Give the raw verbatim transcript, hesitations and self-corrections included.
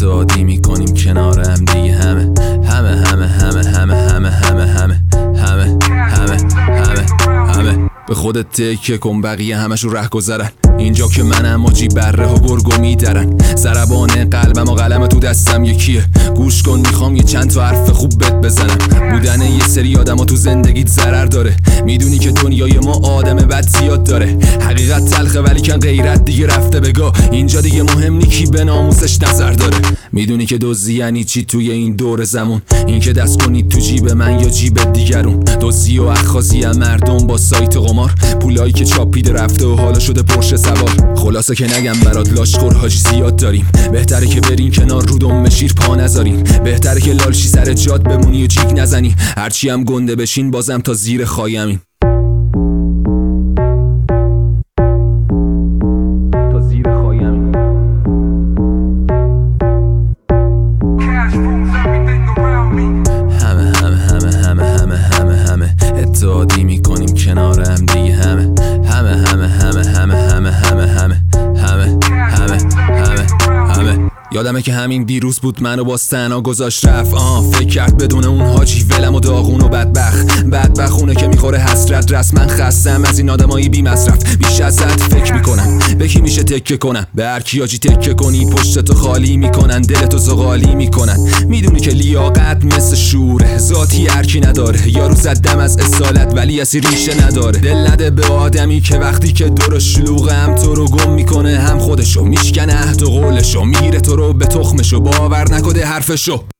اتحادی میکنیم کنار هم دیگه همه همه همه همه همه همه همه همه همه همه همه همه به خودت تکه کن، بقیه همشون ره گذرن. اینجا که منم آجی بره و گرگو میدرن. ضربان قلبم و قلم تو دستم یکیه. گوش کن میخوام یه چند تا حرف خوب بهت بزنم. بودن یه سری آدم ها تو زندگیت ضرر داره. میدونی که دنیای ما آدم بد زیاد داره. حقیقت تلخه ولی کن غیرت دیگه رفته بگاه. اینجا دیگه مهم نی کی به ناموسش نظر داره. میدونی که دزدی یعنی چی توی این دور زمون. این که دست کنید تو جیب من یا جیب دیگرون. دزدی و اخاذی مردم با سایت قمار. پولایی که چاپیده رفته و حالا شده پرشه سوار. خلاصه که نگم برات لاشخور حاجی زیاد داریم. بهتره که برین کنار رو دم شیر پا نذارین. بهتره که لالشی سر جاد بمونی و جیگ نزنی. هرچی هم گنده بشین بازم تا زیر خایمین. تا زیر خایمین. همه همه همه همه همه همه همه اتحادی میکنیم کنار هم دیگه همه همه همه همه همه همه همه همه همه همه همه همه یادمه که همین دیروز بود منو با سنا گذاشت رفت. آه فکر کرد بدون اون حاجی ولم و داغون و بدبخت بدبخونه که میخوره حسرت. رسما خستم از این آدمایی بی مصرف. بیش ازت فکر میکنم به کی میشه تکه کنم. به هر کی حاجی تکه کنی پشتتو خالی میکنن، دلتو زغالی میکنن. میدونی که لیاقت مثل شوره، ذاتی هر کی نداره. یارو زدم از اصالت ولی اسی ریشه نداره. دل نده به آدمی که وقتی که دور شلوغه هم تو رو گم میکنه هم خودشو. میشکنه عهد و قولشو، میره تو رو به تخمشو، باور نکده حرفشو.